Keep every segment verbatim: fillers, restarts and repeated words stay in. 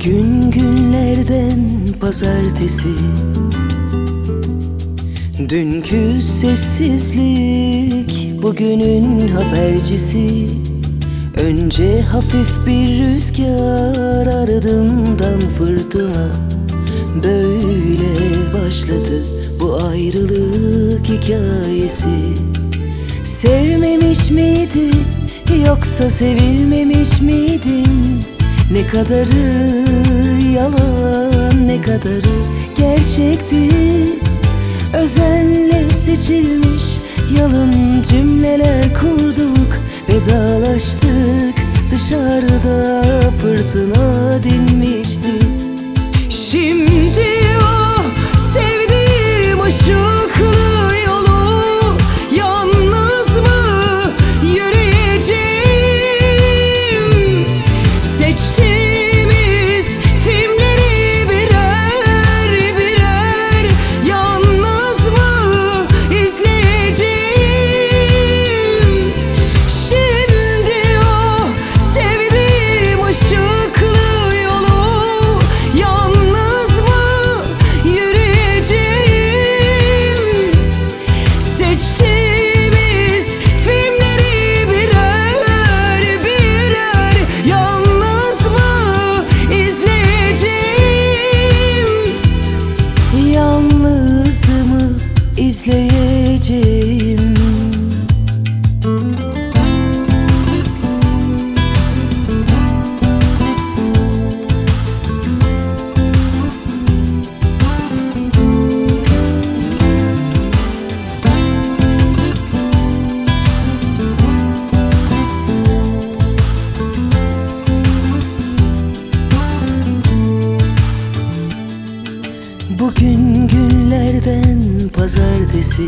Bugün günlerden pazartesi, dünkü sessizlik bugünün habercisi. Önce hafif bir rüzgar, ardından fırtına. Böyle başladı bu ayrılık hikayesi. Sevmemiş miydim yoksa sevilmemiş miydim? Ne kadarı yalan, ne kadarı gerçekti. Özenle seçilmiş yalın cümleler kurduk. Vedalaştık, dışarıda fırtına dinmişti. Şimdi o sevdiğim ışıklı yolu yalnız mı yürüyeceğim? Seçtiğimiz filmleri birer birer yalnız mı izleyeceğim? Şimdi o sevdiğim ışıklı yolu yalnız mı yürüyeceğim? Seçtiğimiz filmleri birer birer yalnız mı izleyeceğim? Yalnız mı izleyeceğim? Bugün günlerden pazartesi,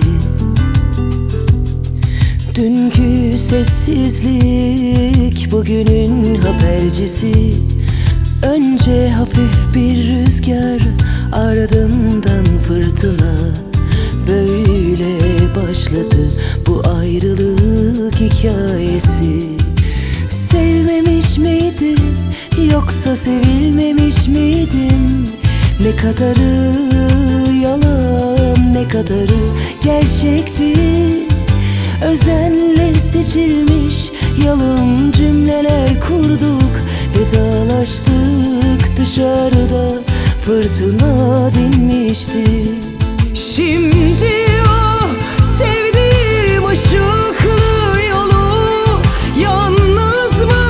dünkü sessizlik bugünün habercisi. Önce hafif bir rüzgar, ardından fırtına. Böyle başladı bu ayrılık hikayesi. Sevmemiş miydim yoksa sevilmemiş miydim? Ne kadarı yalan, ne kadarı gerçekti. Özenle seçilmiş yalın cümleler kurduk. Vedalaştık, dışarıda fırtına dinmişti. Şimdi o sevdiğim ışıklı yolu yalnız mı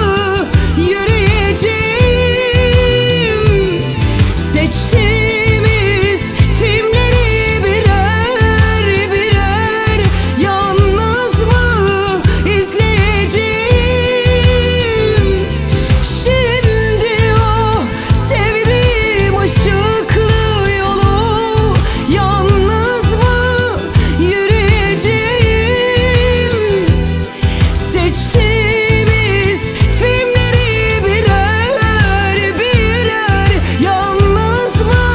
yürüyeceğim? Seçtiğimiz filmleri birer birer yalnız mı izleyeceğim? Şimdi o sevdiğim ışıklı yolu yalnız mı yürüyeceğim? Seçtiğimiz filmleri birer birer yalnız mı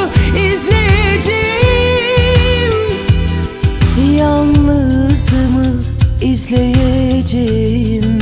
izleyeceğim? Yalnız mı izleyeceğim?